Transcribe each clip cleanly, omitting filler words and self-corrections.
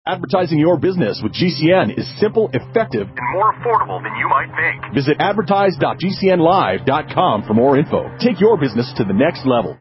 Advertising your business with GCN is simple, effective, and more affordable than you might think. Visit advertise.gcnlive.com for more info. Take your business to the next level.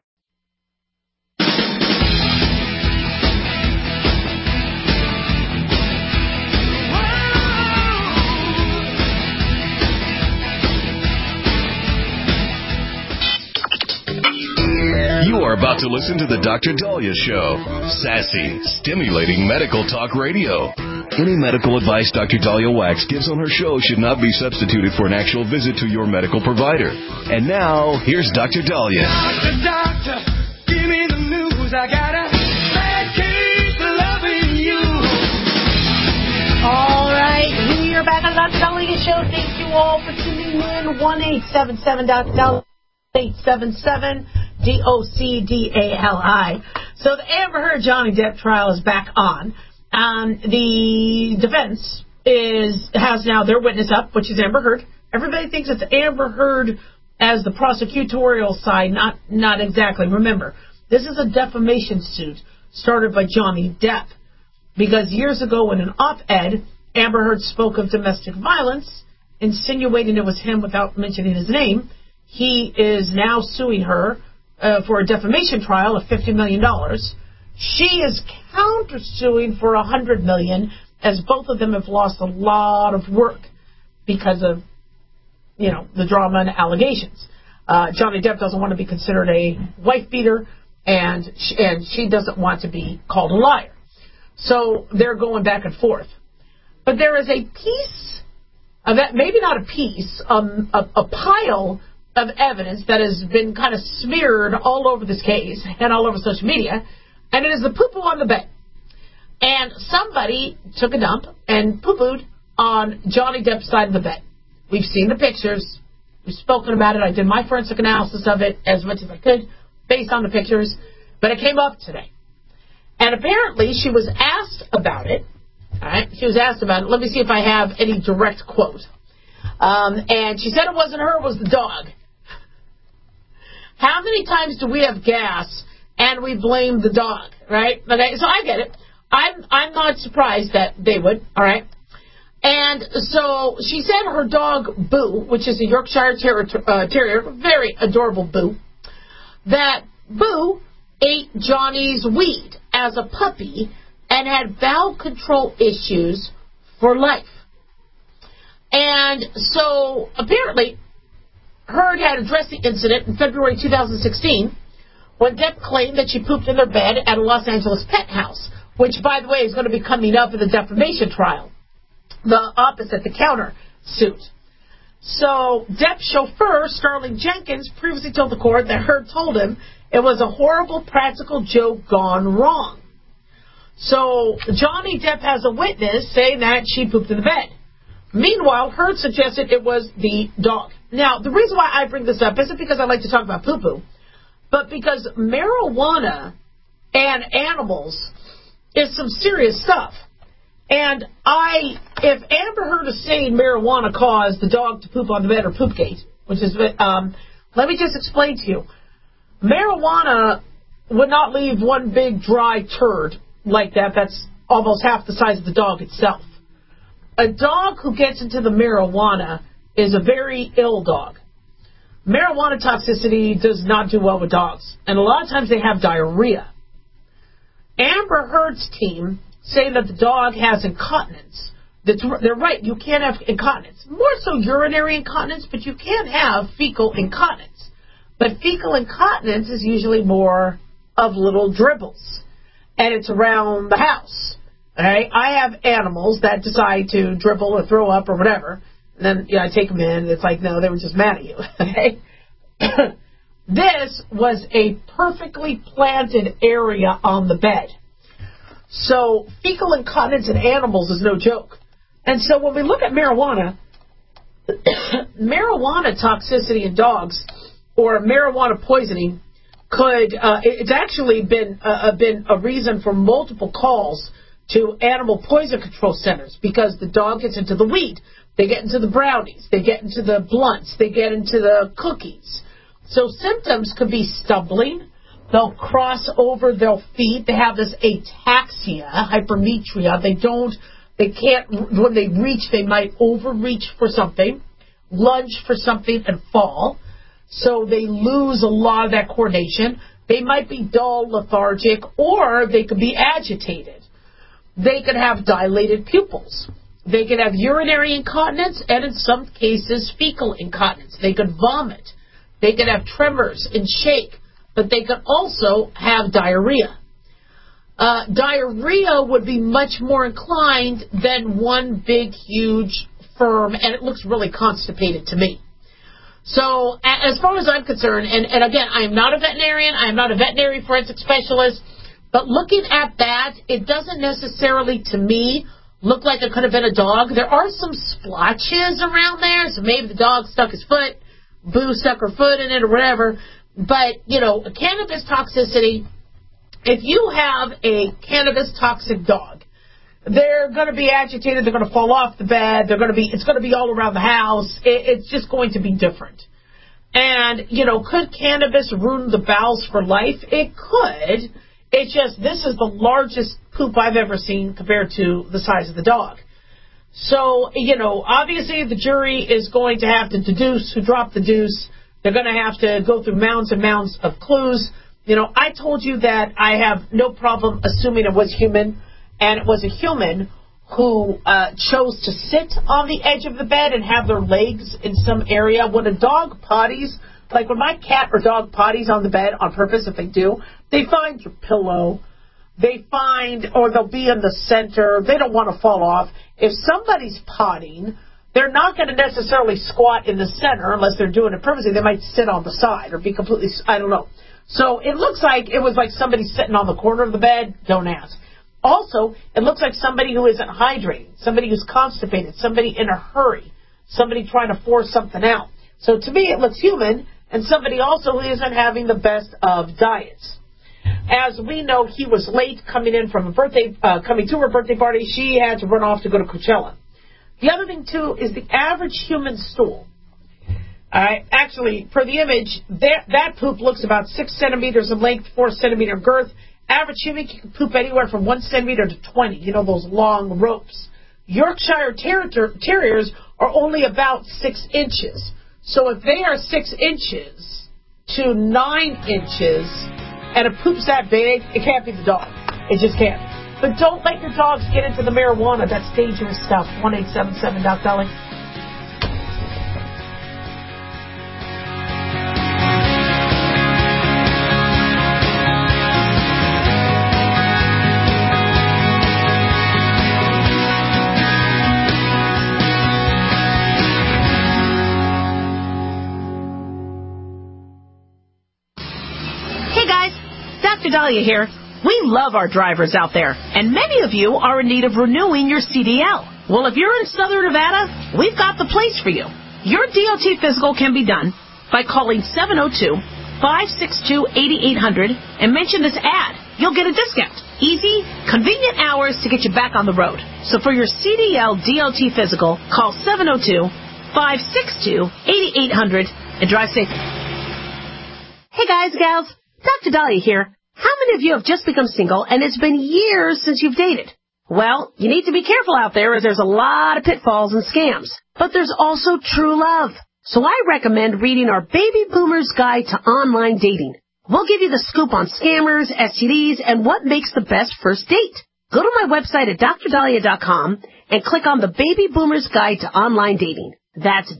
You are about to listen to The Dr. Daliah Show. Sassy, stimulating medical talk radio. Any medical advice Dr. Daliah Wax gives on her show should not be substituted for an actual visit to your medical provider. And now, here's Dr. Daliah. Doctor, give me the news. I got a bad case of loving you. All right, we are back on the Dr. Daliah Show. Thank you all for tuning in. 1-877 Dr. Daliah. 877 DOCDALI. So the Amber Heard Johnny Depp trial is back on. The defense has now their witness up, which is Amber Heard. Everybody thinks it's Amber Heard as the prosecutorial side, not exactly. Remember, this is a defamation suit started by Johnny Depp because years ago in an op-ed, Amber Heard spoke of domestic violence, insinuating it was him without mentioning his name. He is now suing her for a defamation trial of $50 million. She is countersuing for $100 million, as both of them have lost a lot of work because of, the drama and allegations. Johnny Depp doesn't want to be considered a wife beater, and she doesn't want to be called a liar. So they're going back and forth. But there is a piece of that, maybe not a piece, a pile of evidence that has been kind of smeared all over this case and all over social media, and it is the poo-poo on the bed. And somebody took a dump and poo-pooed on Johnny Depp's side of the bed. We've seen the pictures. We've spoken about it. I did my forensic analysis of it as much as I could based on the pictures, but it came up today. And apparently she was asked about it. All right, she was asked about it. Let me see if I have any direct quote. And she said it wasn't her, it was the dog. How many times do we have gas and we blame the dog, right? Okay, so I get it. I'm not surprised that they would, all right? And so she said her dog, Boo, which is a Yorkshire Terrier, very adorable Boo, that Boo ate Johnny's weed as a puppy and had bowel control issues for life. And so apparently Heard had addressed the incident in February 2016 when Depp claimed that she pooped in their bed at a Los Angeles pet house, which, by the way, is going to be coming up in the defamation trial, the opposite-the-counter suit. So Depp's chauffeur, Starling Jenkins, previously told the court that Heard told him it was a horrible practical joke gone wrong. So Johnny Depp has a witness saying that she pooped in the bed. Meanwhile, Heard suggested it was the dog. Now, the reason why I bring this up isn't because I like to talk about poo-poo, but because marijuana and animals is some serious stuff. And if Amber Heard is saying marijuana caused the dog to poop on the bed or poopgate, which is, let me just explain to you. Marijuana would not leave one big dry turd like that. That's almost half the size of the dog itself. A dog who gets into the marijuana is a very ill dog. Marijuana toxicity does not do well with dogs, and a lot of times they have diarrhea. Amber Heard's team say that the dog has incontinence. They're right, you can't have incontinence. More so urinary incontinence, but you can have fecal incontinence. But fecal incontinence is usually more of little dribbles, and it's around the house. All right? I have animals that decide to dribble or throw up or whatever, and then I take them in, and it's like, no, they were just mad at you. Okay? This was a perfectly planted area on the bed. So fecal incontinence in animals is no joke. And so when we look at marijuana, marijuana toxicity in dogs or marijuana poisoning it's actually been a reason for multiple calls to animal poison control centers because the dog gets into the weed. They get into the brownies. They get into the blunts. They get into the cookies. So symptoms could be stumbling, They'll cross over their feet. They have this ataxia, hypermetria. They can't, when they reach, they might overreach for something, lunge for something and fall. So they lose a lot of that coordination. They might be dull, lethargic, or they could be agitated. They could have dilated pupils. They could have urinary incontinence and, in some cases, fecal incontinence. They could vomit. They could have tremors and shake, but they could also have diarrhea. Diarrhea would be much more inclined than one big, huge, firm, and it looks really constipated to me. So, as far as I'm concerned, and again, I am not a veterinarian, I am not a veterinary forensic specialist, but looking at that, it doesn't necessarily, to me, look like it could have been a dog. There are some splotches around there, so maybe the dog stuck his foot, Boo stuck her foot in it or whatever. But, cannabis toxicity, if you have a cannabis toxic dog, they're going to be agitated, they're going to fall off the bed, it's going to be all around the house, it's just going to be different. And, could cannabis ruin the bowels for life? It could. It's just, this is the largest poop I've ever seen compared to the size of the dog. So, obviously the jury is going to have to deduce who dropped the deuce. They're going to have to go through mounds and mounds of clues. I told you that I have no problem assuming it was human, and it was a human who chose to sit on the edge of the bed and have their legs in some area. When a dog potties, like when my cat or dog potties on the bed on purpose, if they do, they find your pillow. Or they'll be in the center. They don't want to fall off. If somebody's potting, they're not going to necessarily squat in the center unless they're doing it purposely. They might sit on the side or be completely, I don't know. So it looks like it was like somebody sitting on the corner of the bed. Don't ask. Also, it looks like somebody who isn't hydrating, somebody who's constipated, somebody in a hurry, somebody trying to force something out. So to me, it looks human, and somebody also who isn't having the best of diets. As we know, he was late coming to her birthday party. She had to run off to go to Coachella. The other thing, too, is the average human stool. Actually, per the image, that poop looks about 6 centimeters in length, 4 centimeter girth. Average human can poop anywhere from 1 centimeter to 20, those long ropes. Yorkshire Terriers are only about 6 inches. So if they are 6 inches to 9 inches, and it poops that big, it can't be the dog. It just can't. But don't let your dogs get into the marijuana. That's dangerous stuff. 1-877-DOC-DOLLY. Dahlia here. We love our drivers out there, and many of you are in need of renewing your CDL. Well, if you're in Southern Nevada, we've got the place for you. Your DOT physical can be done by calling 702-562-8800 and mention this ad. You'll get a discount. Easy, convenient hours to get you back on the road. So for your CDL DOT physical, call 702-562-8800 and drive safely. Hey guys, gals, Dr. Dahlia here. How many of you have just become single and it's been years since you've dated? Well, you need to be careful out there as there's a lot of pitfalls and scams. But there's also true love. So I recommend reading our Baby Boomer's Guide to Online Dating. We'll give you the scoop on scammers, STDs, and what makes the best first date. Go to my website at drdahlia.com and click on the Baby Boomer's Guide to Online Dating. That's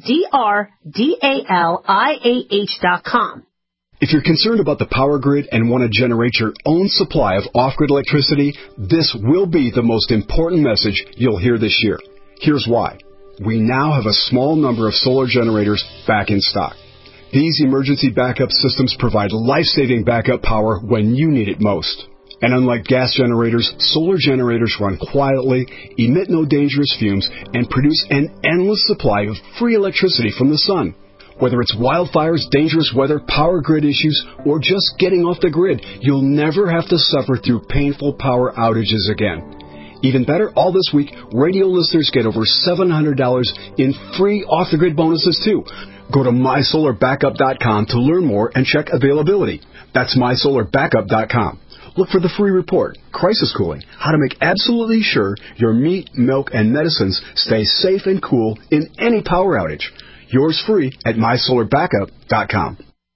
DRDALIAH.com. If you're concerned about the power grid and want to generate your own supply of off-grid electricity, this will be the most important message you'll hear this year. Here's why. We now have a small number of solar generators back in stock. These emergency backup systems provide life-saving backup power when you need it most. And unlike gas generators, solar generators run quietly, emit no dangerous fumes, and produce an endless supply of free electricity from the sun. Whether it's wildfires, dangerous weather, power grid issues, or just getting off the grid, you'll never have to suffer through painful power outages again. Even better, all this week, radio listeners get over $700 in free off-the-grid bonuses, too. Go to mysolarbackup.com to learn more and check availability. That's mysolarbackup.com. Look for the free report, Crisis Cooling, how to make absolutely sure your meat, milk, and medicines stay safe and cool in any power outage. Yours free at mysolarbackup.com.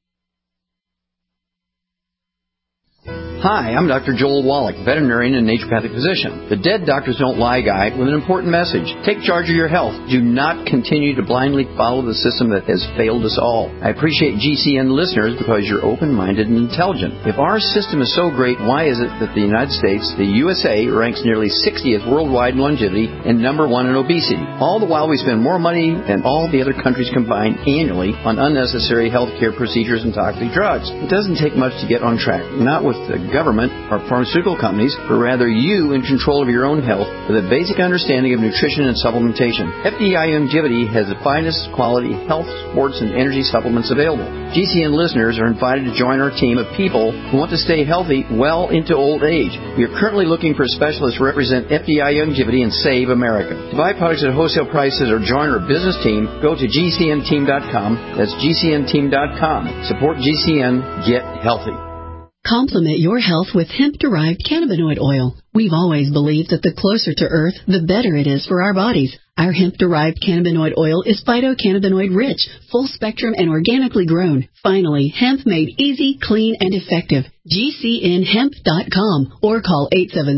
Hi, I'm Dr. Joel Wallach, veterinarian and naturopathic physician. The Dead Doctors Don't Lie guy with an important message. Take charge of your health. Do not continue to blindly follow the system that has failed us all. I appreciate GCN listeners because you're open-minded and intelligent. If our system is so great, why is it that the United States, the USA, ranks nearly 60th worldwide in longevity and number 1 in obesity? All the while we spend more money than all the other countries combined annually on unnecessary healthcare procedures and toxic drugs. It doesn't take much to get on track. Not with the government or pharmaceutical companies, but rather you in control of your own health with a basic understanding of nutrition and supplementation. FDI Longevity has the finest quality health, sports, and energy supplements available. GCN listeners are invited to join our team of people who want to stay healthy well into old age. We are currently looking for specialists to represent FDI Longevity and Save America. To buy products at wholesale prices or join our business team, go to GCNteam.com. That's GCNteam.com. Support GCN. Get healthy. Complement your health with hemp-derived cannabinoid oil. We've always believed that the closer to Earth, the better it is for our bodies. Our hemp-derived cannabinoid oil is phytocannabinoid rich, full-spectrum, and organically grown. Finally, hemp made easy, clean, and effective. GCNhemp.com or call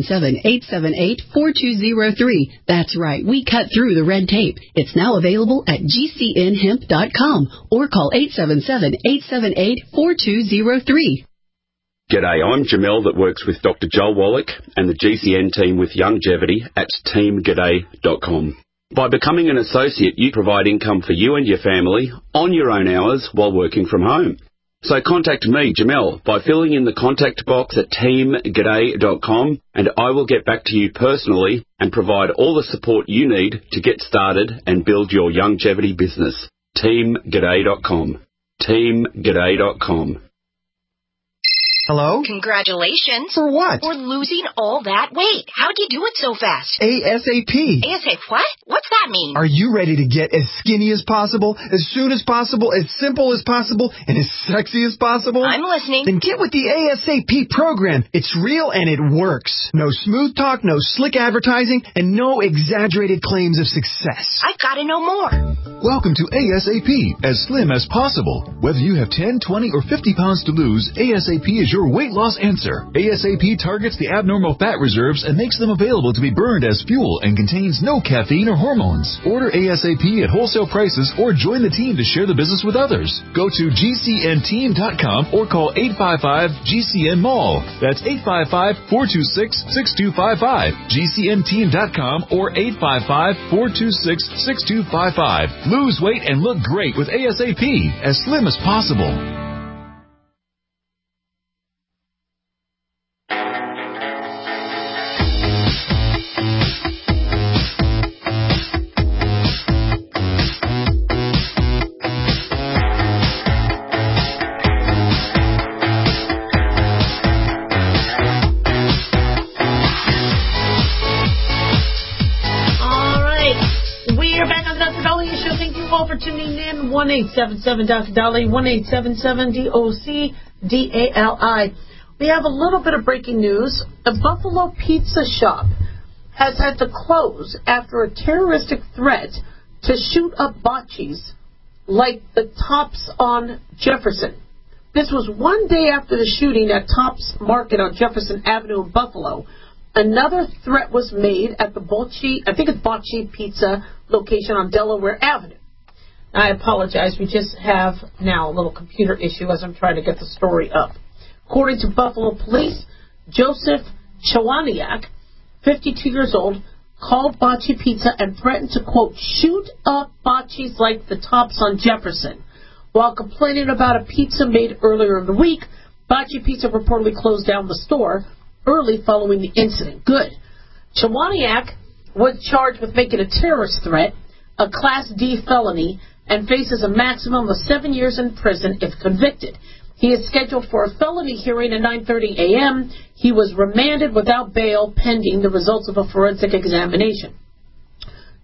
877-878-4203. That's right, we cut through the red tape. It's now available at GCNhemp.com or call 877-878-4203. G'day, I'm Jamel that works with Dr. Joel Wallach and the GCN team with Longevity at teamg'day.com. By becoming an associate, you provide income for you and your family on your own hours while working from home. So contact me, Jamel, by filling in the contact box at teamg'day.com and I will get back to you personally and provide all the support you need to get started and build your longevity business. teamg'day.com. teamg'day.com. Hello? Congratulations. For what? For losing all that weight. How'd you do it so fast? ASAP. ASAP what? What's that mean? Are you ready to get as skinny as possible, as soon as possible, as simple as possible, and as sexy as possible? I'm listening. Then get with the ASAP program. It's real and it works. No smooth talk, no slick advertising, and no exaggerated claims of success. I've got to know more. Welcome to ASAP, as slim as possible. Whether you have 10, 20, or 50 pounds to lose, ASAP is your weight loss answer. ASAP targets the abnormal fat reserves and makes them available to be burned as fuel and contains no caffeine or hormones. Order ASAP at wholesale prices or join the team to share the business with others. Go to GCNteam.com or call 855-GCN-MALL. That's 855-426-6255. GCNteam.com or 855-426-6255. Lose weight and look great with ASAP, as slim as possible. For tuning in, 1-877 Dolly, 1-877-DOC-DALI. We have a little bit of breaking news. A Buffalo pizza shop has had to close after a terroristic threat to shoot up bocces like the Tops on Jefferson. This was one day after the shooting at Tops Market on Jefferson Avenue in Buffalo. Another threat was made at the Bocce Pizza location on Delaware Avenue. I apologize. We just have now a little computer issue as I'm trying to get the story up. According to Buffalo Police, Joseph Chawaniak, 52 years old, called Bocce Pizza and threatened to, quote, shoot up bocces like the Tops on Jefferson. While complaining about a pizza made earlier in the week, Bocce Pizza reportedly closed down the store early following the incident. Good. Chawaniak was charged with making a terrorist threat, a Class D felony, and faces a maximum of 7 years in prison if convicted. He is scheduled for a felony hearing at 9:30 a.m. He was remanded without bail pending the results of a forensic examination.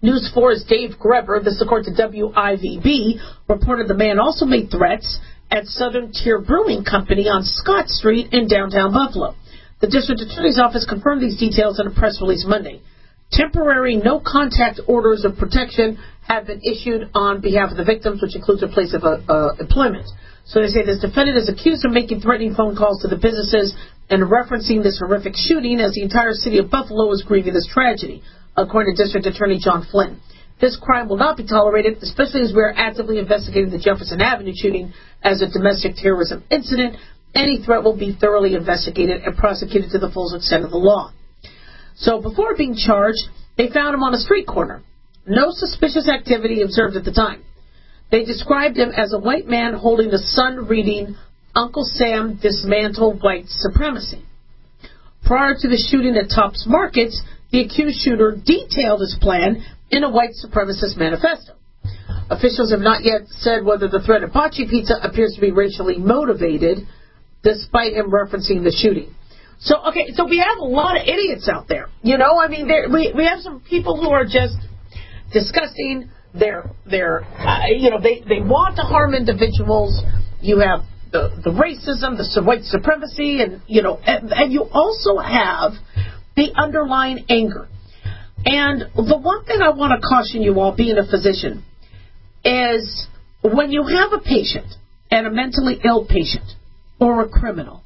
News 4's Dave Greber, this according to WIVB, reported the man also made threats at Southern Tier Brewing Company on Scott Street in downtown Buffalo. The district attorney's office confirmed these details in a press release Monday. Temporary no-contact orders of protection have been issued on behalf of the victims, which includes a place of employment. So they say this defendant is accused of making threatening phone calls to the businesses and referencing this horrific shooting as the entire city of Buffalo is grieving this tragedy, according to District Attorney John Flynn. This crime will not be tolerated, especially as we are actively investigating the Jefferson Avenue shooting as a domestic terrorism incident. Any threat will be thoroughly investigated and prosecuted to the full extent of the law. So before being charged, they found him on a street corner. No suspicious activity observed at the time. They described him as a white man holding a sign reading, Uncle Sam Dismantle White Supremacy. Prior to the shooting at Tops Markets, the accused shooter detailed his plan in a white supremacist manifesto. Officials have not yet said whether the threat at Bocce Pizza appears to be racially motivated, despite him referencing the shooting. So we have a lot of idiots out there. You know, I mean, we have some people who are just disgusting. They want to harm individuals. You have the racism, the white supremacy, and you also have the underlying anger. And the one thing I want to caution you all, being a physician, is when you have a patient, and a mentally ill patient, or a criminal,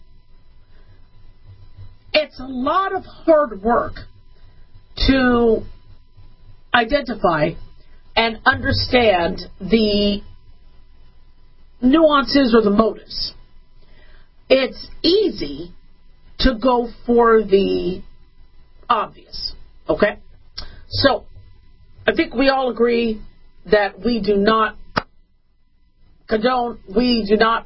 it's a lot of hard work to identify and understand the nuances or the motives. It's easy to go for the obvious, okay? So, I think we all agree that we do not condone, we do not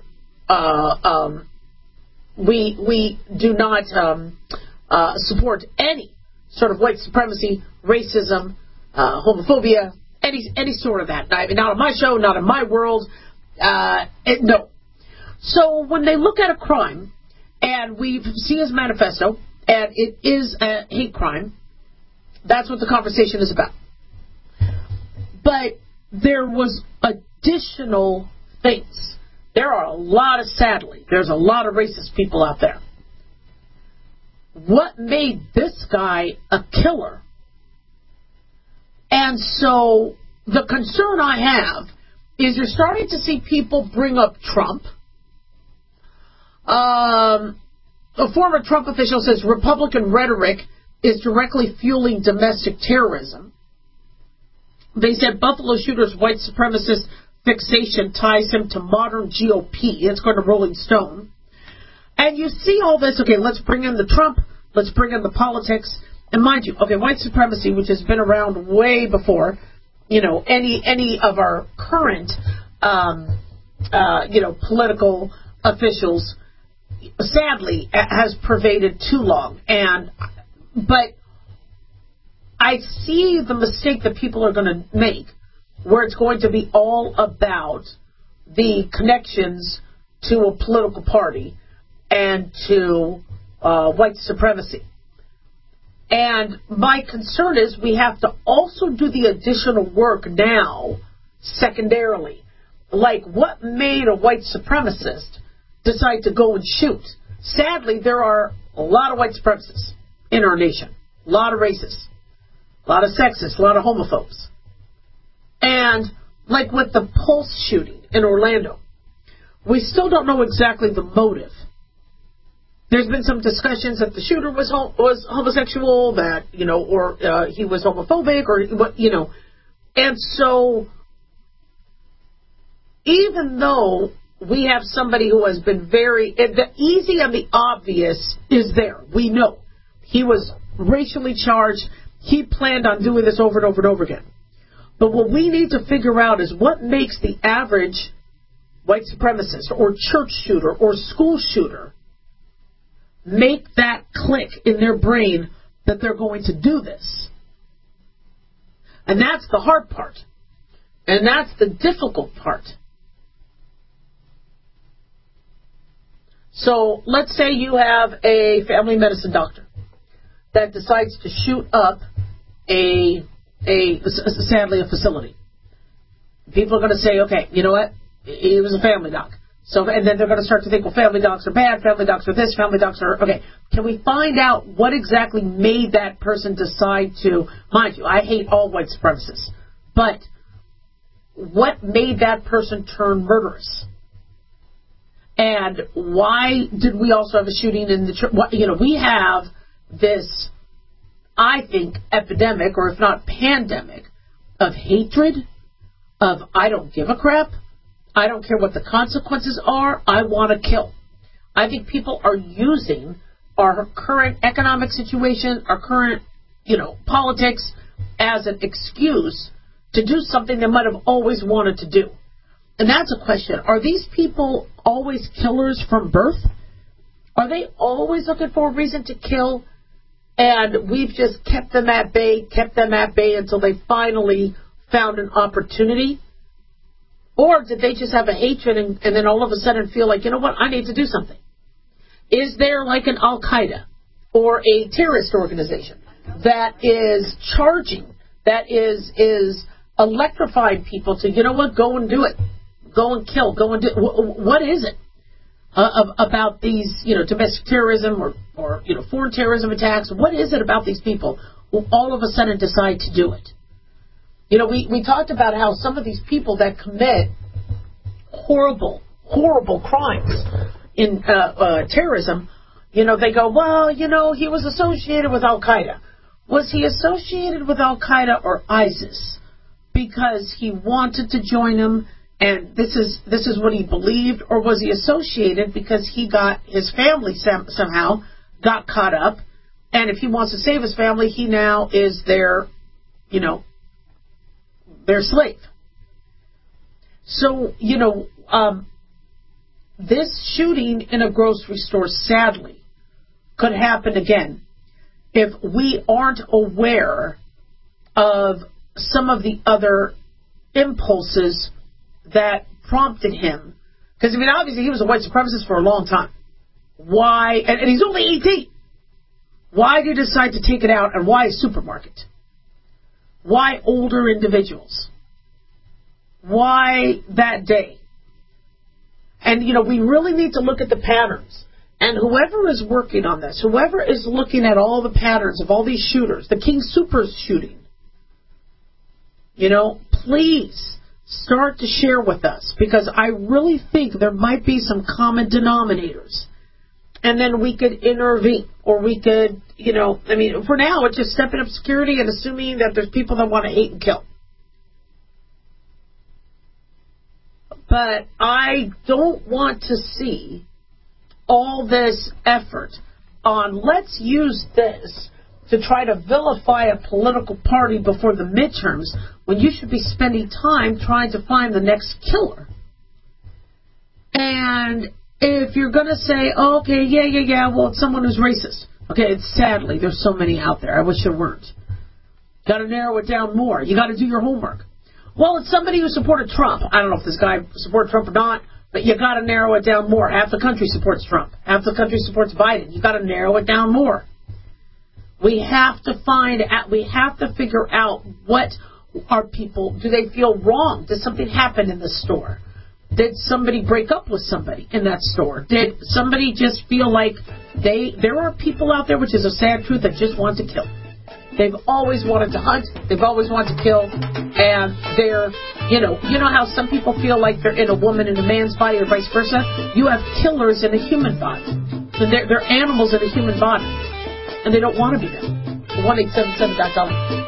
support any sort of white supremacy, racism, homophobia, any sort of that. I mean, not on my show, not in my world. No. So when they look at a crime, and we see his manifesto, and it is a hate crime, that's what the conversation is about. But there was additional things. There's a lot of racist people out there. What made this guy a killer? And so the concern I have is you're starting to see people bring up Trump. A former Trump official says Republican rhetoric is directly fueling domestic terrorism. They said Buffalo shooter's white supremacist fixation ties him to modern GOP. It's going to Rolling Stone. And you see all this, okay, let's bring in the Trump, let's bring in the politics. And mind you, okay, white supremacy, which has been around way before, any of our current, political officials, sadly, has pervaded too long. But I see the mistake that people are going to make, where it's going to be all about the connections to a political party and to white supremacy. And my concern is we have to also do the additional work now, secondarily. Like, what made a white supremacist decide to go and shoot? Sadly, there are a lot of white supremacists in our nation. A lot of racists. A lot of sexists. A lot of homophobes. And, like with the Pulse shooting in Orlando, we still don't know exactly the motive. There's been some discussions that the shooter was homosexual, that, or he was homophobic, or what, And so, even though we have somebody who has been the easy and the obvious is there. We know. He was racially charged. He planned on doing this over and over and over again. But what we need to figure out is what makes the average white supremacist or church shooter or school shooter make that click in their brain that they're going to do this. And that's the hard part. And that's the difficult part. So let's say you have a family medicine doctor that decides to shoot up a sadly, a facility. People are going to say, okay, you know what? He was a family doc. So, and then they're going to start to think, well, family docs are bad, family docs are this, family docs are... Okay, can we find out what exactly made that person decide to... Mind you, I hate all white supremacists. But what made that person turn murderous? And why did we also have a shooting in the church? You know, we have this, I think, epidemic, or if not pandemic, of hatred, of I don't give a crap, I don't care what the consequences are, I want to kill. I think people are using our current economic situation, our current, politics, as an excuse to do something they might have always wanted to do. And that's a question. Are these people always killers from birth? Are they always looking for a reason to kill? And we've just kept them at bay until they finally found an opportunity? Or did they just have a hatred and then all of a sudden feel like, you know what, I need to do something? Is there like an Al-Qaeda or a terrorist organization that is charging, that is electrifying people to, you know what, go and do it. Go and kill. Go and do it. What is it about these, domestic terrorism or foreign terrorism attacks? What is it about these people who all of a sudden decide to do it? We talked about how some of these people that commit horrible, horrible crimes in terrorism, they go, well, he was associated with Al-Qaeda. Was he associated with Al-Qaeda or ISIS because he wanted to join them and this is what he believed, or was he associated because he got his family somehow got caught up, and if he wants to save his family, he now is their slave. So, this shooting in a grocery store, sadly, could happen again if we aren't aware of some of the other impulses that prompted him. Because, obviously he was a white supremacist for a long time. Why? And he's only 18. Why did he decide to take it out, and why a supermarket? Why older individuals? Why that day? And, we really need to look at the patterns. And whoever is working on this, whoever is looking at all the patterns of all these shooters, the King Soopers shooting, please start to share with us, because I really think there might be some common denominators. And then we could intervene, or we could, for now, it's just stepping up security and assuming that there's people that want to hate and kill. But I don't want to see all this effort on let's use this to try to vilify a political party before the midterms, when you should be spending time trying to find the next killer. And if you're going to say, oh, okay, yeah, well, it's someone who's racist. Okay, sadly, there's so many out there. I wish there weren't. Got to narrow it down more. You got to do your homework. Well, it's somebody who supported Trump. I don't know if this guy supported Trump or not, but you got to narrow it down more. Half the country supports Trump. Half the country supports Biden. You got to narrow it down more. We have to figure out what are people, do they feel wrong? Did something happen in the store? Did somebody break up with somebody in that store? Did somebody just feel like there are people out there, which is a sad truth, that just want to kill. They've always wanted to hunt. They've always wanted to kill. And they're, you know how some people feel like they're in a woman in a man's body or vice versa? You have killers in a human body. And they're animals in a human body. And they don't want to be there. 1-877-DOC.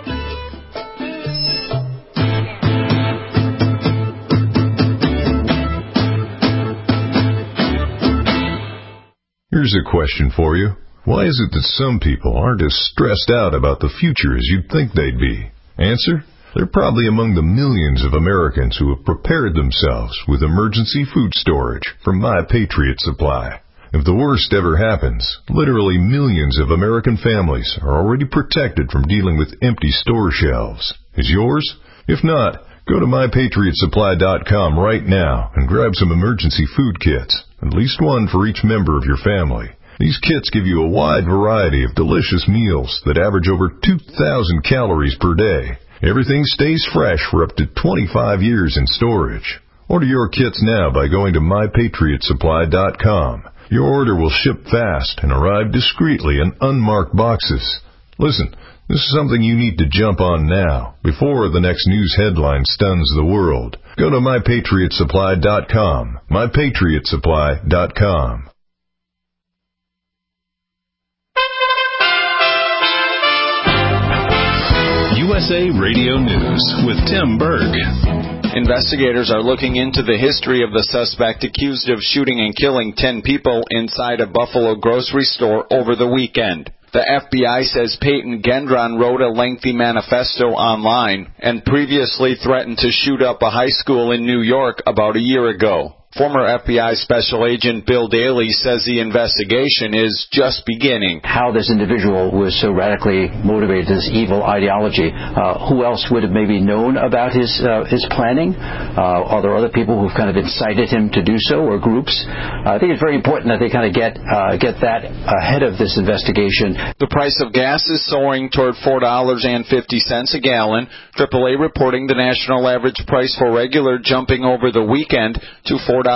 Here's a question for you. Why is it that some people aren't as stressed out about the future as you'd think they'd be? Answer: they're probably among the millions of Americans who have prepared themselves with emergency food storage from My Patriot Supply. If the worst ever happens, literally millions of American families are already protected from dealing with empty store shelves. Is yours? If not, go to MyPatriotSupply.com right now and grab some emergency food kits, at least one for each member of your family. These kits give you a wide variety of delicious meals that average over 2,000 calories per day. Everything stays fresh for up to 25 years in storage. Order your kits now by going to MyPatriotSupply.com. Your order will ship fast and arrive discreetly in unmarked boxes. Listen, this is something you need to jump on now, before the next news headline stuns the world. Go to MyPatriotSupply.com. MyPatriotSupply.com. USA Radio News with Tim Berg. Investigators are looking into the history of the suspect accused of shooting and killing 10 people inside a Buffalo grocery store over the weekend. The FBI says Peyton Gendron wrote a lengthy manifesto online and previously threatened to shoot up a high school in New York about a year ago. Former FBI Special Agent Bill Daley says the investigation is just beginning. How this individual was so radically motivated, this evil ideology. Who else would have maybe known about his planning? Are there other people who've kind of incited him to do so, or groups? I think it's very important that they kind of get that ahead of this investigation. The price of gas is soaring toward $4.50 a gallon. AAA reporting the national average price for regular jumping over the weekend to $4.48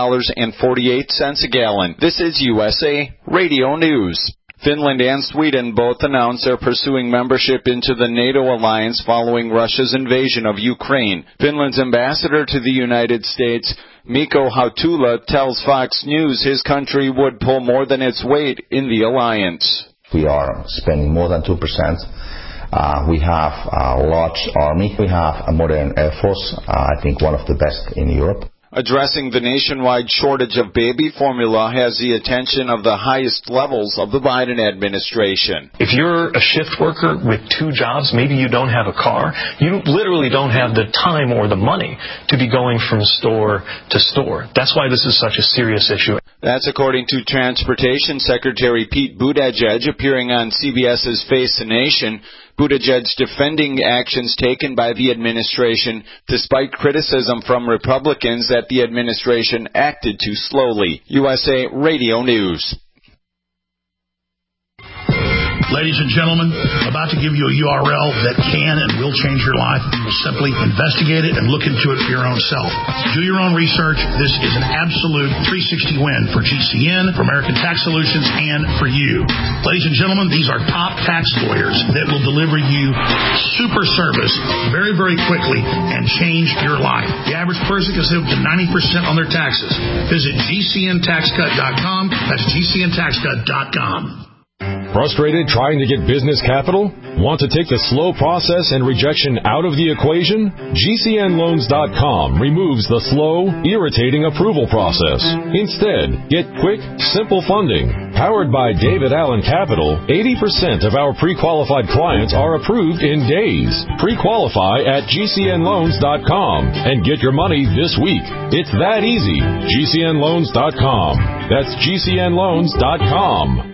a gallon. This is USA Radio News. Finland and Sweden both announced they're pursuing membership into the NATO alliance following Russia's invasion of Ukraine. Finland's ambassador to the United States, Mikko Hautula, tells Fox News his country would pull more than its weight in the alliance. We are spending more than 2%. We have a large army. We have a modern air force, I think one of the best in Europe. Addressing the nationwide shortage of baby formula has the attention of the highest levels of the Biden administration. If you're a shift worker with 2 jobs, maybe you don't have a car, you literally don't have the time or the money to be going from store to store. That's why this is such a serious issue. That's according to Transportation Secretary Pete Buttigieg, appearing on CBS's Face the Nation. Buttigieg defending actions taken by the administration despite criticism from Republicans that the administration acted too slowly. USA Radio News. Ladies and gentlemen, about to give you a URL that can and will change your life. Simply investigate it and look into it for your own self. Do your own research. This is an absolute 360 win for GCN, for American Tax Solutions, and for you. Ladies and gentlemen, these are top tax lawyers that will deliver you super service very, very quickly and change your life. The average person can save up to 90% on their taxes. Visit GCNTaxCut.com. That's GCNTaxCut.com. Frustrated trying to get business capital? Want to take the slow process and rejection out of the equation? GCNLoans.com removes the slow, irritating approval process. Instead, get quick, simple funding. Powered by David Allen Capital, 80% of our pre-qualified clients are approved in days. Pre-qualify at GCNLoans.com and get your money this week. It's that easy. GCNLoans.com. That's GCNLoans.com.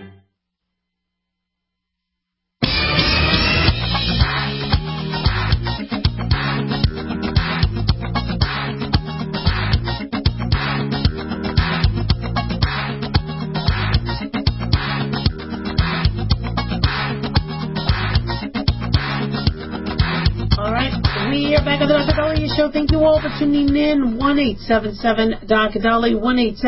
Show. Thank you all for tuning in. 1-877-DOC-DOLLY,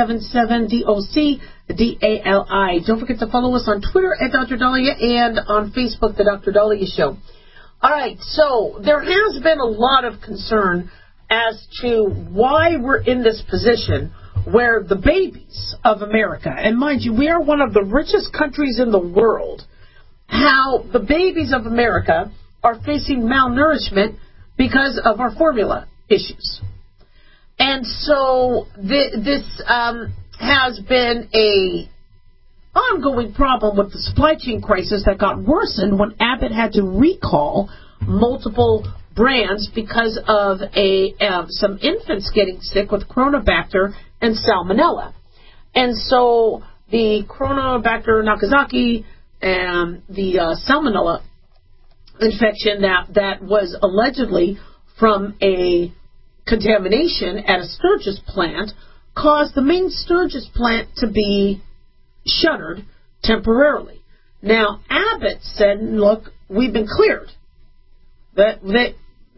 1-877-DOC-DALI. Don't forget to follow us on Twitter at Dr. Dahlia and on Facebook, The Dr. Dahlia Show. All right, so there has been a lot of concern as to why we're in this position where the babies of America, and mind you, we are one of the richest countries in the world, how the babies of America are facing malnourishment because of our formula issues. And so this has been a ongoing problem with the supply chain crisis that got worsened when Abbott had to recall multiple brands because of some infants getting sick with Coronabacter and Salmonella. And so the Coronabacter Nakazaki and the Salmonella infection that was allegedly from a contamination at a Sturgis plant caused the main Sturgis plant to be shuttered temporarily. Now, Abbott said, look, we've been cleared. That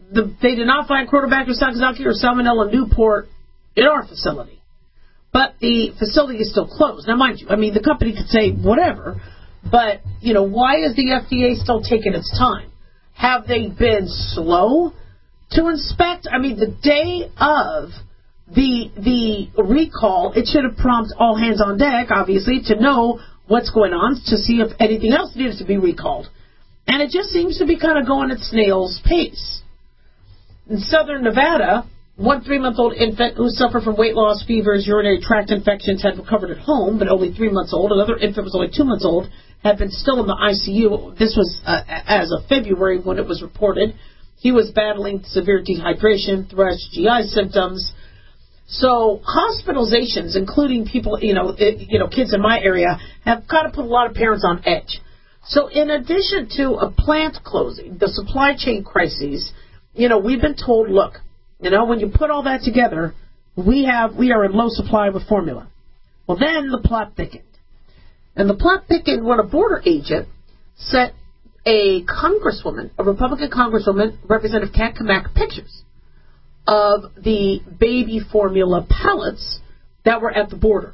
they did not find Cortobacter sakazaki or Salmonella Newport in our facility. But the facility is still closed. Now, mind you, I mean, the company could say whatever, but, you know, why is the FDA still taking its time? Have they been slow to inspect? I mean, the day of the recall, it should have prompted all hands on deck, obviously, to know what's going on, to see if anything else needs to be recalled. And it just seems to be kind of going at snail's pace. In southern Nevada, one 3-month-old infant who suffered from weight loss, fevers, urinary tract infections had recovered at home, but only 3 months old. Another infant was only 2 months old, had been still in the ICU. This was as of February when it was reported. He was battling severe dehydration, thrush, GI symptoms. So hospitalizations, including people, kids in my area, have kind of put a lot of parents on edge. So in addition to a plant closing, the supply chain crises, we've been told, look, when you put all that together, we are in low supply with formula. Well, then the plot thickened. And the plot thickened when a border agent sent a congresswoman, a Republican congresswoman, Representative Kat Cammack, pictures of the baby formula pallets that were at the border.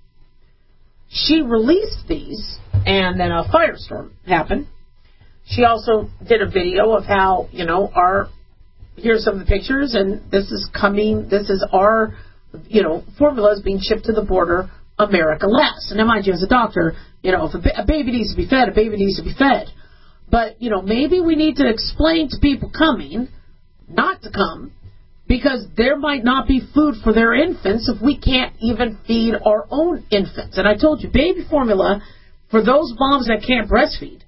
She released these, and then a firestorm happened. She also did a video of how, here's some of the pictures, and this is our, formulas being shipped to the border, America less. And now, mind you, as a doctor, if a baby needs to be fed, a baby needs to be fed. But, maybe we need to explain to people coming not to come, because there might not be food for their infants if we can't even feed our own infants. And I told you, baby formula, for those moms that can't breastfeed,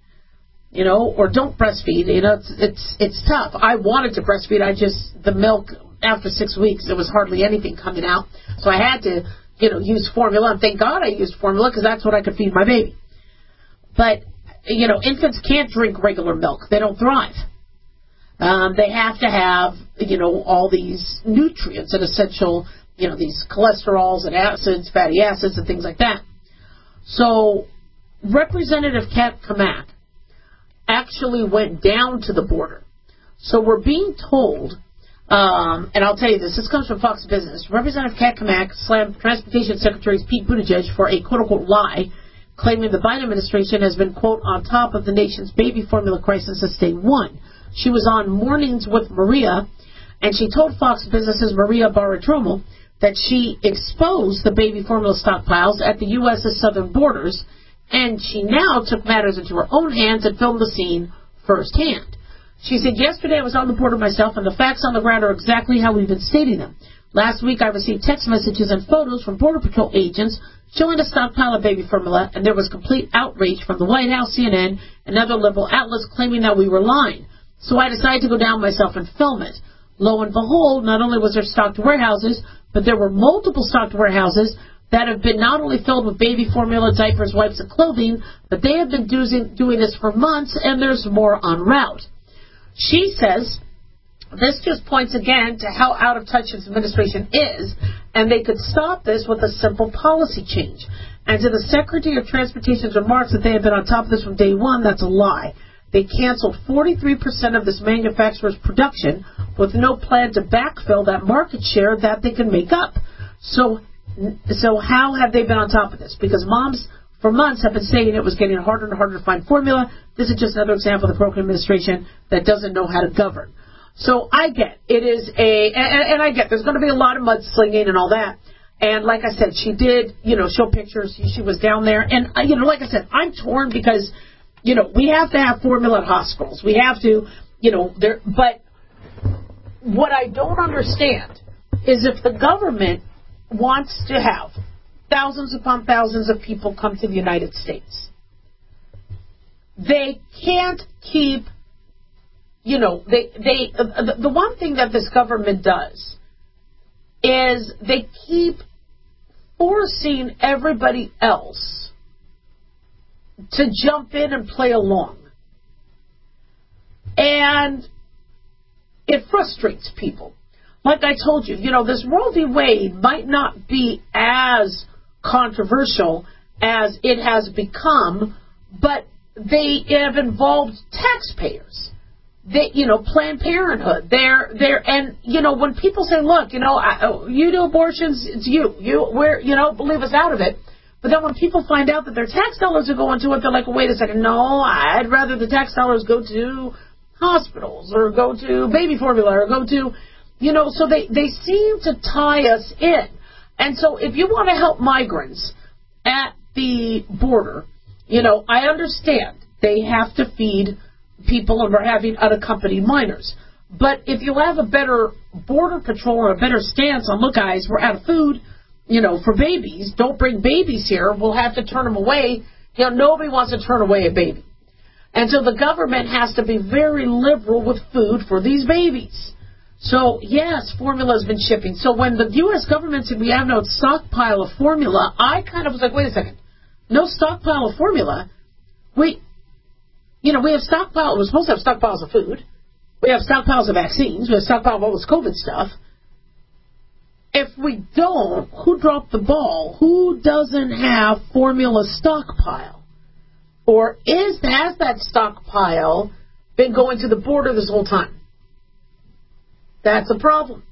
or don't breastfeed, it's tough. I wanted to breastfeed. The milk, after 6 weeks, there was hardly anything coming out. So I had to, use formula. And thank God I used formula, because that's what I could feed my baby. But, infants can't drink regular milk. They don't thrive. They have to have, all these nutrients and essential, these cholesterols and acids, fatty acids and things like that. So Representative Kat Cammack actually went down to the border. So we're being told, and I'll tell you this comes from Fox Business. Representative Kat Cammack slammed Transportation Secretary Pete Buttigieg for a quote-unquote lie, claiming the Biden administration has been, quote, on top of the nation's baby formula crisis since day one. She was on Mornings with Maria, and she told Fox Business's Maria Bartiromo that she exposed the baby formula stockpiles at the U.S.'s southern borders, and she now took matters into her own hands and filmed the scene firsthand. She said, yesterday I was on the border myself, and the facts on the ground are exactly how we've been stating them. Last week I received text messages and photos from Border Patrol agents showing a stockpile of baby formula, and there was complete outrage from the White House, CNN, and other liberal outlets claiming that we were lying. So I decided to go down myself and film it. Lo and behold, not only was there stocked warehouses, but there were multiple stocked warehouses that have been not only filled with baby formula, diapers, wipes, and clothing, but they have been doing this for months, and there's more en route. She says this just points again to how out of touch this administration is, and they could stop this with a simple policy change. And to the Secretary of Transportation's remarks that they have been on top of this from day one, that's a lie. They canceled 43% of this manufacturer's production with no plan to backfill that market share that they can make up. So how have they been on top of this? Because moms for months have been saying it was getting harder and harder to find formula. This is just another example of the broken administration that doesn't know how to govern. So I get it is and I get there's going to be a lot of mudslinging and all that. And like I said, she did, show pictures. She was down there. And, like I said, I'm torn because, we have to have formula at hospitals. We have to, but what I don't understand is if the government wants to have thousands upon thousands of people come to the United States, they can't keep, the one thing that this government does is they keep forcing everybody else to jump in and play along. And it frustrates people. Like I told you, this Roe v. Wade might not be as controversial as it has become, but they have involved taxpayers. Planned Parenthood. They're, and, when people say, look, you do abortions, it's you. Leave us out of it. But then when people find out that their tax dollars are going to it, they're like, wait a second, no, I'd rather the tax dollars go to hospitals or go to baby formula or go to, so they seem to tie us in. And so if you want to help migrants at the border, I understand they have to feed people and we're having unaccompanied minors. But if you have a better border patrol or a better stance on, look, guys, we're out of food, for babies, don't bring babies here, we'll have to turn them away. Nobody wants to turn away a baby. And so the government has to be very liberal with food for these babies. So, yes, formula has been shipping. So when the U.S. government said we have no stockpile of formula, I kind of was like, wait a second, no stockpile of formula? We have stockpile. We're supposed to have stockpiles of food. We have stockpiles of vaccines. We have stockpiles of all this COVID stuff. If we don't, who dropped the ball? Who doesn't have formula stockpile? Or has that stockpile been going to the border this whole time? That's a problem.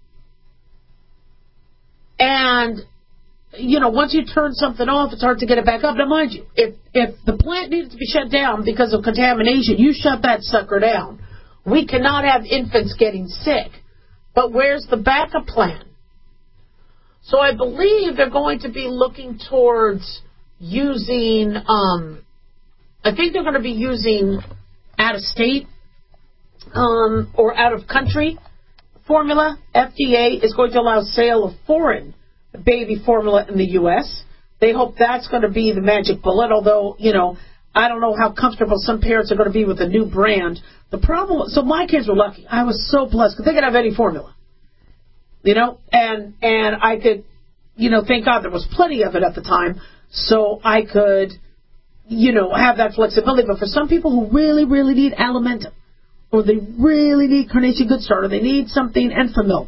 And, once you turn something off, it's hard to get it back up. Now, mind you, if the plant needed to be shut down because of contamination, you shut that sucker down. We cannot have infants getting sick. But where's the backup plan? So I believe they're going to be looking towards using, I think they're going to be using out-of-state or out-of-country formula. FDA is going to allow sale of foreign baby formula in the U.S. They hope that's going to be the magic bullet, although, I don't know how comfortable some parents are going to be with the new brand. The problem, so my kids were lucky. I was so blessed because they could have any formula. And I could, thank God there was plenty of it at the time, so I could, have that flexibility. But for some people who really, really need Alimentum, or they really need Carnation Good Start, or they need something Enfamil,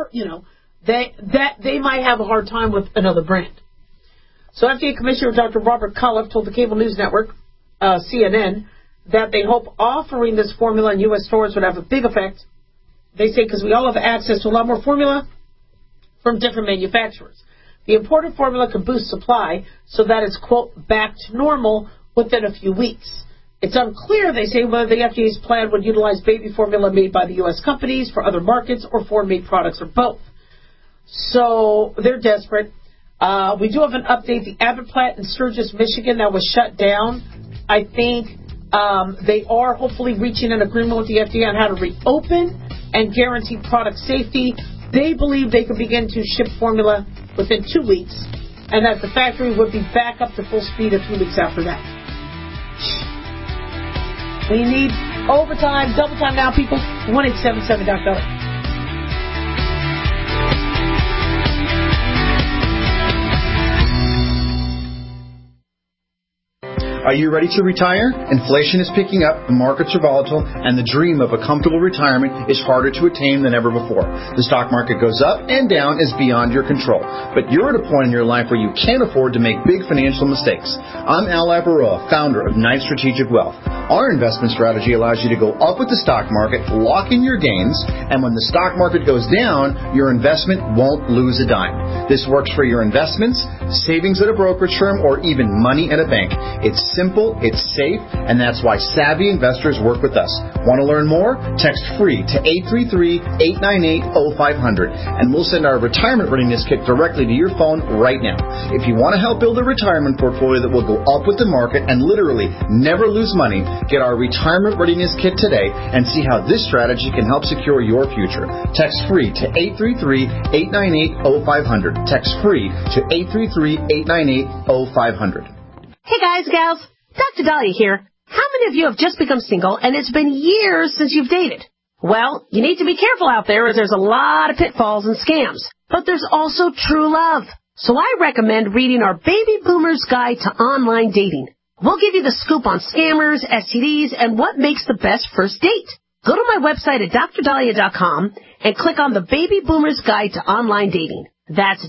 they might have a hard time with another brand. So FDA Commissioner Dr. Robert Califf told the cable news network, CNN, that they hope offering this formula in U.S. stores would have a big effect. They say because we all have access to a lot more formula from different manufacturers. The imported formula can boost supply so that it's, quote, back to normal within a few weeks. It's unclear, they say, whether the FDA's plan would utilize baby formula made by the U.S. companies for other markets or foreign-made products or both. So they're desperate. We do have an update. The Abbott plant in Sturgis, Michigan, that was shut down. I think they are hopefully reaching an agreement with the FDA on how to reopen and guarantee product safety. They believe they could begin to ship formula within 2 weeks, and that the factory would be back up to full speed a few weeks after that. We need overtime, double time now, people. 1-877-DOC. Are you ready to retire? Inflation is picking up, the markets are volatile, and the dream of a comfortable retirement is harder to attain than ever before. The stock market goes up and down is beyond your control. But you're at a point in your life where you can't afford to make big financial mistakes. I'm Al Labaroa, founder of Knight Strategic Wealth. Our investment strategy allows you to go up with the stock market, lock in your gains, and when the stock market goes down, your investment won't lose a dime. This works for your investments, savings at a brokerage firm, or even money at a bank. It's simple, it's safe, and that's why savvy investors work with us. Want to learn more? Text free to 833-898-0500, and we'll send our retirement readiness kit directly to your phone right now. If you want to help build a retirement portfolio that will go up with the market and literally never lose money, get our retirement readiness kit today and see how this strategy can help secure your future. Text free to 833-898-0500. Text free to 833-898-0500. Hey guys, gals, Dr. Dahlia here. How many of you have just become single and it's been years since you've dated? Well, you need to be careful out there as there's a lot of pitfalls and scams. But there's also true love. So I recommend reading our Baby Boomer's Guide to Online Dating. We'll give you the scoop on scammers, STDs, and what makes the best first date. Go to my website at drdahlia.com and click on the Baby Boomer's Guide to Online Dating. That's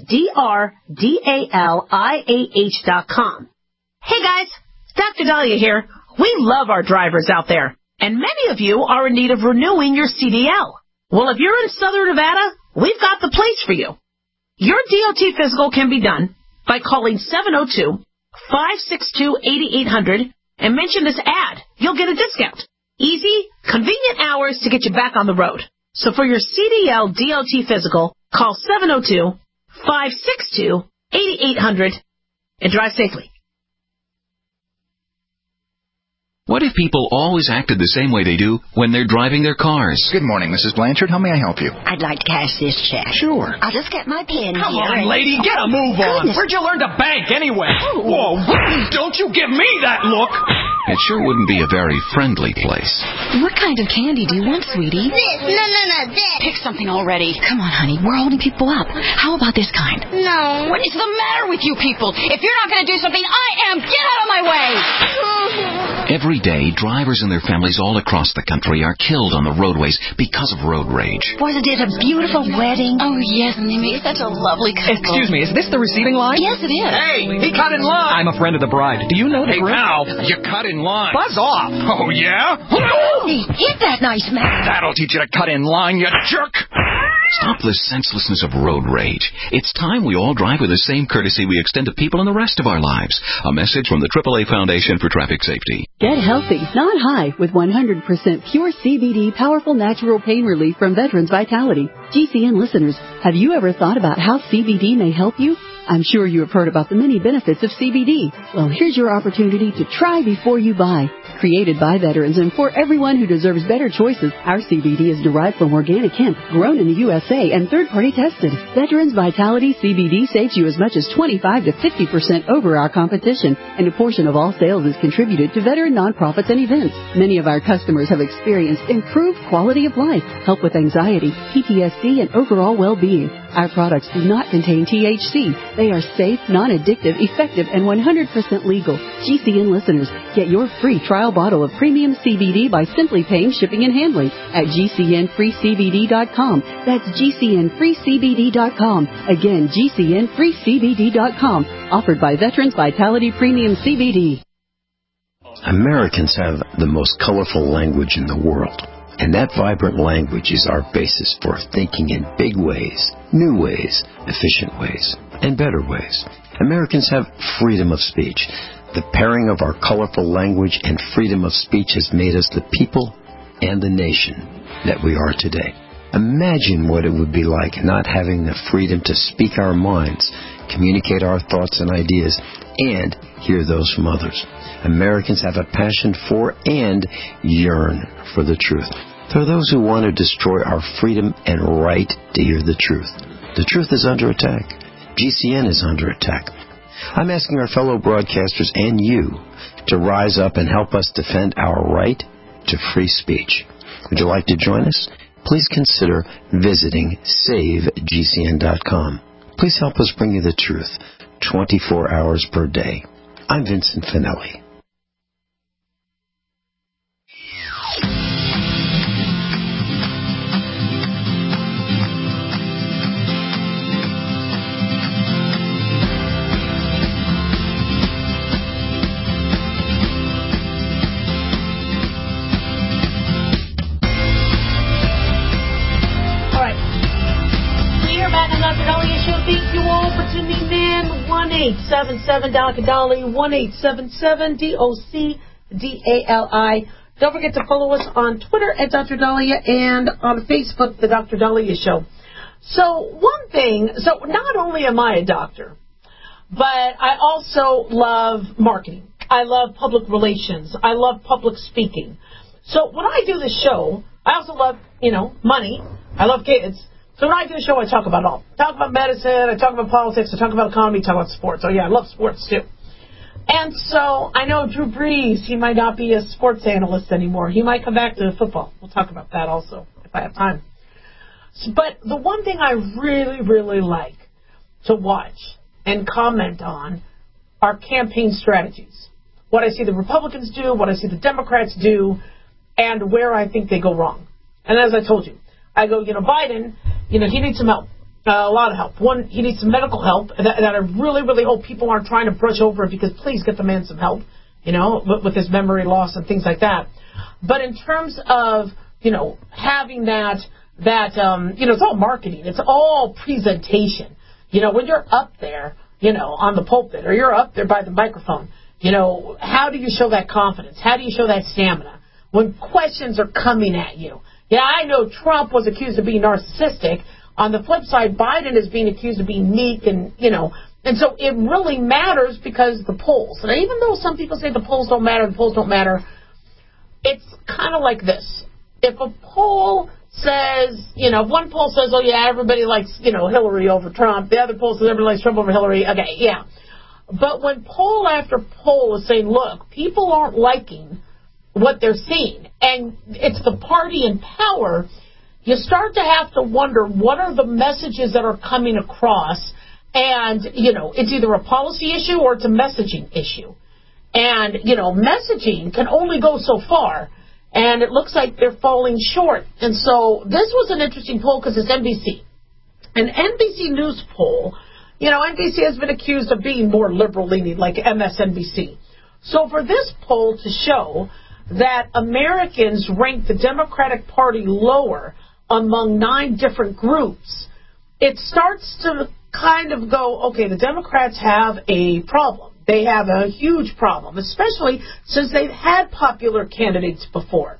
DRDALIAH.com. Hey guys, Dr. Dahlia here. We love our drivers out there. And many of you are in need of renewing your CDL. Well, if you're in Southern Nevada, we've got the place for you. Your DOT physical can be done by calling 702-562-8800 and mention this ad. You'll get a discount. Easy, convenient hours to get you back on the road. So for your CDL DOT physical, call 702-562-8800 and drive safely. What if people always acted the same way they do when they're driving their cars? Good morning, Mrs. Blanchard. How may I help you? I'd like to cash this check. Sure. I'll just get my pen Come here. on, lady, get a move on. Goodness. Where'd you learn to bank anyway? Whoa, don't you give me that look. It sure wouldn't be a very friendly place. What kind of candy do you want, sweetie? This. No, this. Pick something already. Come on, honey. We're holding people up. How about this kind? No. What is the matter with you people? If you're not going to do something, I am. Get out of my way. Every day, drivers and their families all across the country are killed on the roadways because of road rage. Wasn't it a beautiful wedding? Oh, yes, and they made such a lovely couple. Excuse me, is this the receiving line? Yes, it is. Hey, he cut in line. I'm a friend of the bride. Do you know the Hey, pal, you cut in line. Buzz off. Oh, yeah? Hey, hit that nice man. That'll teach you to cut in line, you jerk. Stop the senselessness of road rage. It's time we all drive with the same courtesy we extend to people in the rest of our lives. A message from the AAA Foundation for Traffic Safety. Get healthy, not high, with 100% pure CBD powerful natural pain relief from Veterans Vitality. GCN listeners, have you ever thought about how CBD may help you? I'm sure you have heard about the many benefits of CBD. Well, here's your opportunity to try before you buy. Created by veterans and for everyone who deserves better choices, our CBD is derived from organic hemp, grown in the USA, and third-party tested. Veterans Vitality CBD saves you as much as 25 to 50% over our competition, and a portion of all sales is contributed to veteran nonprofits and events. Many of our customers have experienced improved quality of life, help with anxiety, PTSD, and overall well-being. Our products do not contain THC. They are safe, non-addictive, effective, and 100% legal. GCN listeners, get your free trial bottle of premium CBD by simply paying shipping and handling at GCNFreeCBD.com. That's GCNFreeCBD.com. Again, GCNFreeCBD.com. Offered by Veterans Vitality Premium CBD. Americans have the most colorful language in the world. And that vibrant language is our basis for thinking in big ways, new ways, efficient ways, and better ways. Americans have freedom of speech. The pairing of our colorful language and freedom of speech has made us the people and the nation that we are today. Imagine what it would be like not having the freedom to speak our minds, communicate our thoughts and ideas, and hear those from others. Americans have a passion for and yearn for the truth. There are those who want to destroy our freedom and right to hear the truth. The truth is under attack. GCN is under attack. I'm asking our fellow broadcasters and you to rise up and help us defend our right to free speech. Would you like to join us? Please consider visiting SaveGCN.com. Please help us bring you the truth 24 hours per day. I'm Vincent Finelli. Thank you all for tuning in. 1-877-DOC-DOLLY, 1-877-DOC-DALI. Don't forget to follow us on Twitter at Dr. Dahlia and on Facebook, The Dr. Dahlia Show. So not only am I a doctor, but I also love marketing. I love public relations. I love public speaking. So when I do this show, I also love, money. I love kids. So when I do a show, I talk about it all. I talk about medicine, I talk about politics, I talk about economy, I talk about sports. Oh, yeah, I love sports, too. And so I know Drew Brees, he might not be a sports analyst anymore. He might come back to football. We'll talk about that also, if I have time. But the one thing I really, really like to watch and comment on are campaign strategies. What I see the Republicans do, what I see the Democrats do, and where I think they go wrong. And as I told you, I go, Biden, he needs some help, a lot of help. One, he needs some medical help that I really, really hope people aren't trying to brush over because please get the man some help, with his memory loss and things like that. But in terms of, having that, it's all marketing. It's all presentation. When you're up there, on the pulpit, or you're up there by the microphone, how do you show that confidence? How do you show that stamina? When questions are coming at you. Yeah, I know Trump was accused of being narcissistic. On the flip side, Biden is being accused of being meek and so it really matters because the polls. And even though some people say the polls don't matter, it's kind of like this. If a poll says, if one poll says, oh yeah, everybody likes, Hillary over Trump, the other poll says everybody likes Trump over Hillary, okay, yeah. But when poll after poll is saying, look, people aren't liking what they're seeing, and it's the party in power, you start to have to wonder what are the messages that are coming across, and, it's either a policy issue or it's a messaging issue. And, messaging can only go so far, and it looks like they're falling short. And so this was an interesting poll because it's NBC. An NBC News poll, NBC has been accused of being more liberal-leaning, like MSNBC. So for this poll to show that Americans rank the Democratic Party lower among 9 different groups, it starts to kind of go, okay, the Democrats have a problem. They have a huge problem, especially since they've had popular candidates before.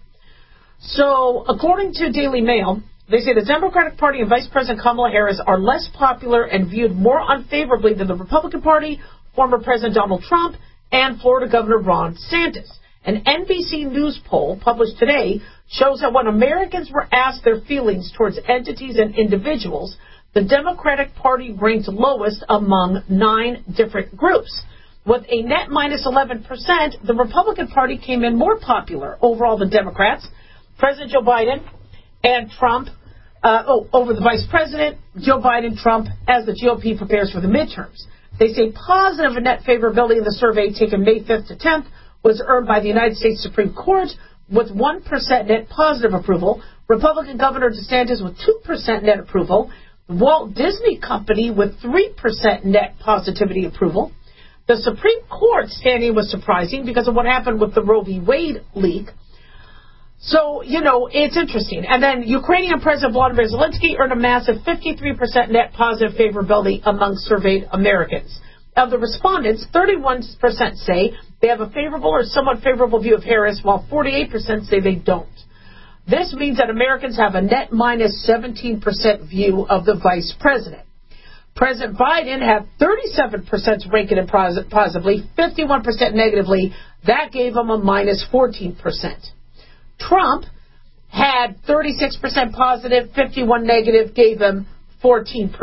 So according to Daily Mail, they say the Democratic Party and Vice President Kamala Harris are less popular and viewed more unfavorably than the Republican Party, former President Donald Trump, and Florida Governor Ron DeSantis. An NBC News poll published today shows that when Americans were asked their feelings towards entities and individuals, the Democratic Party ranked lowest among 9 different groups. With a net minus 11%, the Republican Party came in more popular over all the Democrats, President Joe Biden and Trump, over the Vice President, Joe Biden, Trump, as the GOP prepares for the midterms. They say positive and net favorability in the survey taken May 5th to 10th was earned by the United States Supreme Court with 1% net positive approval, Republican Governor DeSantis with 2% net approval, Walt Disney Company with 3% net positivity approval. The Supreme Court standing was surprising because of what happened with the Roe v. Wade leak. So, it's interesting. And then Ukrainian President Volodymyr Zelensky earned a massive 53% net positive favorability among surveyed Americans. Of the respondents, 31% say they have a favorable or somewhat favorable view of Harris, while 48% say they don't. This means that Americans have a net minus 17% view of the vice president. President Biden had 37% ranking him positively, 51% negatively. That gave him a minus 14%. Trump had 36% positive, 51% negative, gave him 14%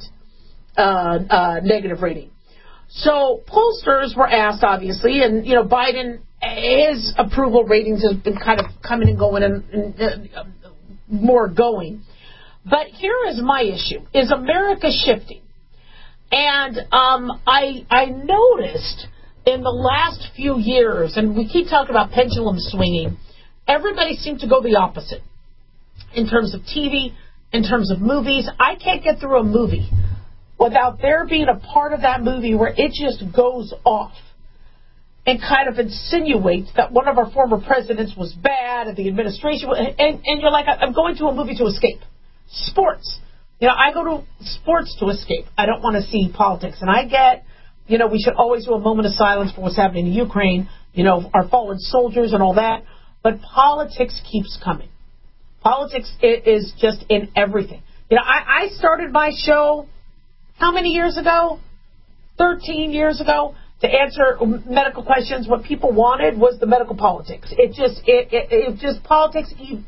negative rating. So pollsters were asked, obviously, and, Biden, his approval ratings has been kind of coming and going and more going. But here is my issue. Is America shifting? And I noticed in the last few years, and we keep talking about pendulum swinging, everybody seemed to go the opposite. In terms of TV, in terms of movies, I can't get through a movie without there being a part of that movie where it just goes off and kind of insinuates that one of our former presidents was bad and the administration, and you're like, I'm going to a movie to escape. Sports. I go to sports to escape. I don't want to see politics. And I get, we should always do a moment of silence for what's happening in Ukraine, our fallen soldiers and all that. But politics keeps coming. Politics is just in everything. I started my show how many years ago? 13 years ago. To answer medical questions, what people wanted was the medical politics. It just politics,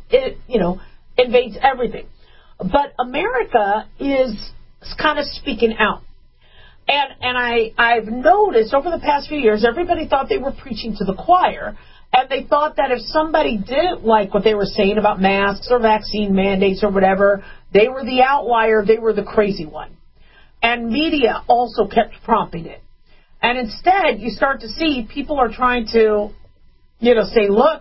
invades everything. But America is kind of speaking out. And I've noticed over the past few years, everybody thought they were preaching to the choir. And they thought that if somebody didn't like what they were saying about masks or vaccine mandates or whatever, they were the outlier, they were the crazy one. And media also kept prompting it. And instead, you start to see people are trying to, say, look,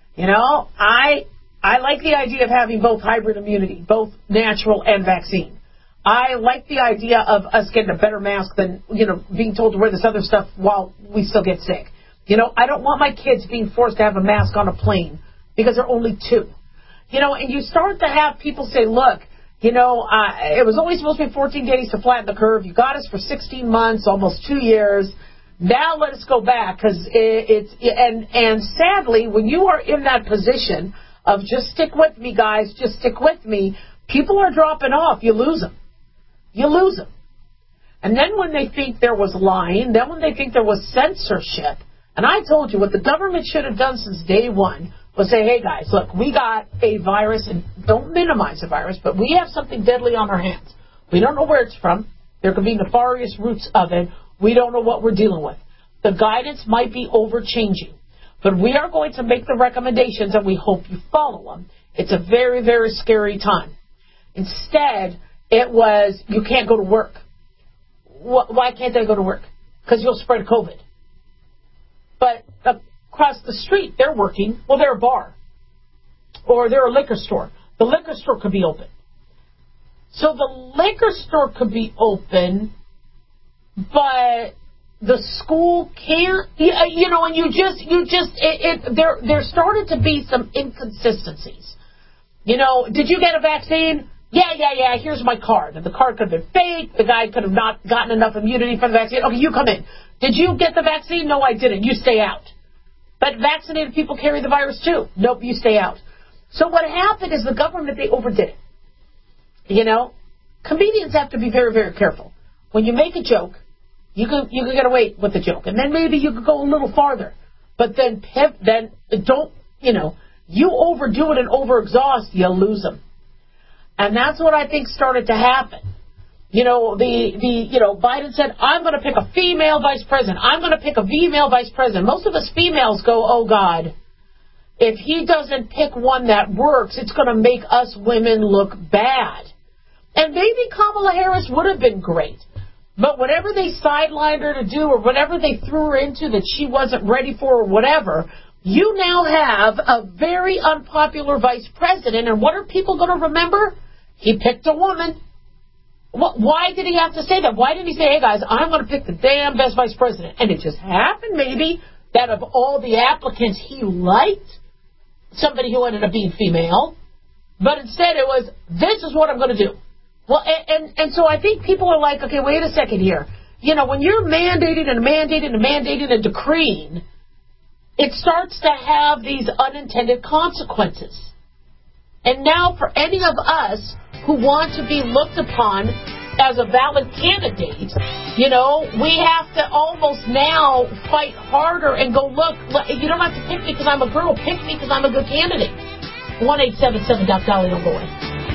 I like the idea of having both hybrid immunity, both natural and vaccine. I like the idea of us getting a better mask than, being told to wear this other stuff while we still get sick. I don't want my kids being forced to have a mask on a plane because there are only 2. And you start to have people say, look, it was only supposed to be 14 days to flatten the curve. You got us for 16 months, almost 2 years. Now let us go back, because and sadly, when you are in that position of just stick with me, guys, just stick with me, people are dropping off. You lose them. And then when they think there was lying, then when they think there was censorship, and I told you what the government should have done since day one was say, hey, guys, look, we got a virus, and don't minimize the virus, but we have something deadly on our hands. We don't know where it's from. There could be nefarious roots of it. We don't know what we're dealing with. The guidance might be overchanging, but we are going to make the recommendations, and we hope you follow them. It's a very, very scary time. Instead, it was, you can't go to work. Why can't they go to work? Because you'll spread COVID. But across the street, they're working. Well, they're a bar. Or they're a liquor store. The liquor store could be open. So the liquor store could be open, but the school can't, and there started to be some inconsistencies. Did you get a vaccine? Yeah, here's my card. And the card could have been fake. The guy could have not gotten enough immunity for the vaccine. Okay, you come in. Did you get the vaccine? No, I didn't. You stay out. But vaccinated people carry the virus too. Nope, you stay out. So what happened is the government, they overdid it. Comedians have to be very, very careful. When you make a joke, you can get away with the joke. And then maybe you could go a little farther. But then don't, you overdo it and overexhaust, you lose them. And that's what I think started to happen. Biden said, I'm going to pick a female vice president. I'm going to pick a female vice president. Most of us females go, oh, God, if he doesn't pick one that works, it's going to make us women look bad. And maybe Kamala Harris would have been great. But whatever they sidelined her to do or whatever they threw her into that she wasn't ready for or whatever, you now have a very unpopular vice president. And what are people going to remember? He picked a woman. Why did he have to say that? Why didn't he say, hey, guys, I'm going to pick the damn best vice president? And it just happened, maybe, that of all the applicants, he liked somebody who ended up being female. But instead it was, this is what I'm going to do. Well, and so I think people are like, okay, wait a second here. When you're mandating and decreeing, it starts to have these unintended consequences. And now for any of us who want to be looked upon as a valid candidate, we have to almost now fight harder and go, look, you don't have to pick me because I'm a girl. Pick me because I'm a good candidate. 1-877-Dr. I'll go away.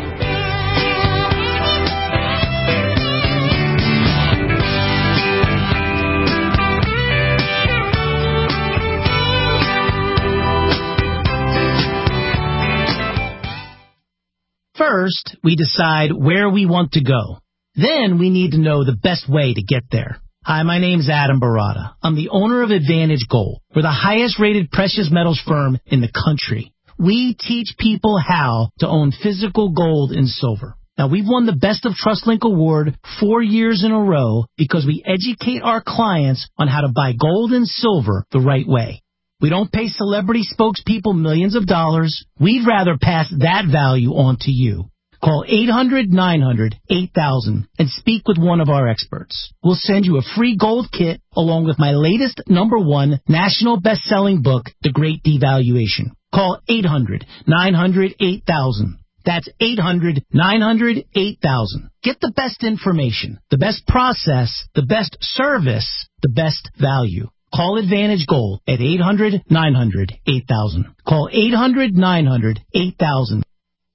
First, we decide where we want to go. Then we need to know the best way to get there. Hi, my name's Adam Barata. I'm the owner of Advantage Gold. We're the highest rated precious metals firm in the country. We teach people how to own physical gold and silver. Now, we've won the Best of TrustLink Award 4 years in a row because we educate our clients on how to buy gold and silver the right way. We don't pay celebrity spokespeople millions of dollars. We'd rather pass that value on to you. Call 800-900-8000 and speak with one of our experts. We'll send you a free gold kit along with my latest #1 national best-selling book, The Great Devaluation. Call 800-900-8000. That's 800-900-8000. Get the best information, the best process, the best service, the best value. Call Advantage Gold at 800-900-8000. Call 800-900-8000.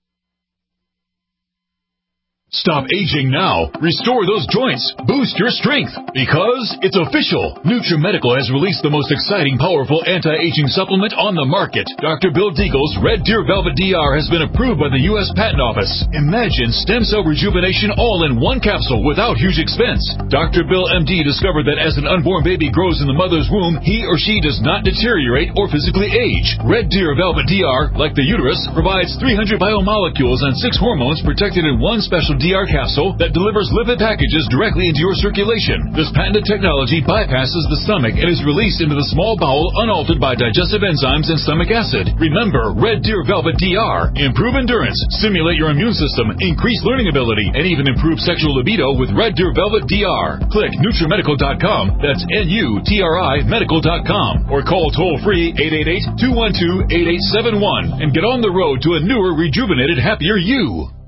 Stop aging now. Restore those joints. Boost your strength. Because it's official. NutriMedical has released the most exciting, powerful anti-aging supplement on the market. Dr. Bill Deagle's Red Deer Velvet DR has been approved by the U.S. Patent Office. Imagine stem cell rejuvenation all in one capsule without huge expense. Dr. Bill MD discovered that as an unborn baby grows in the mother's womb, he or she does not deteriorate or physically age. Red Deer Velvet DR, like the uterus, provides 300 biomolecules and 6 hormones protected in one special Velvet DR capsule that delivers lipid packages directly into your circulation. This patented technology bypasses the stomach and is released into the small bowel unaltered by digestive enzymes and stomach acid. Remember, Red Deer Velvet DR. Improve endurance, stimulate your immune system, increase learning ability, and even improve sexual libido with Red Deer Velvet DR. Click NutriMedical.com, that's NUTRI Medical.com, or call toll-free 888-212-8871 and get on the road to a newer, rejuvenated, happier you.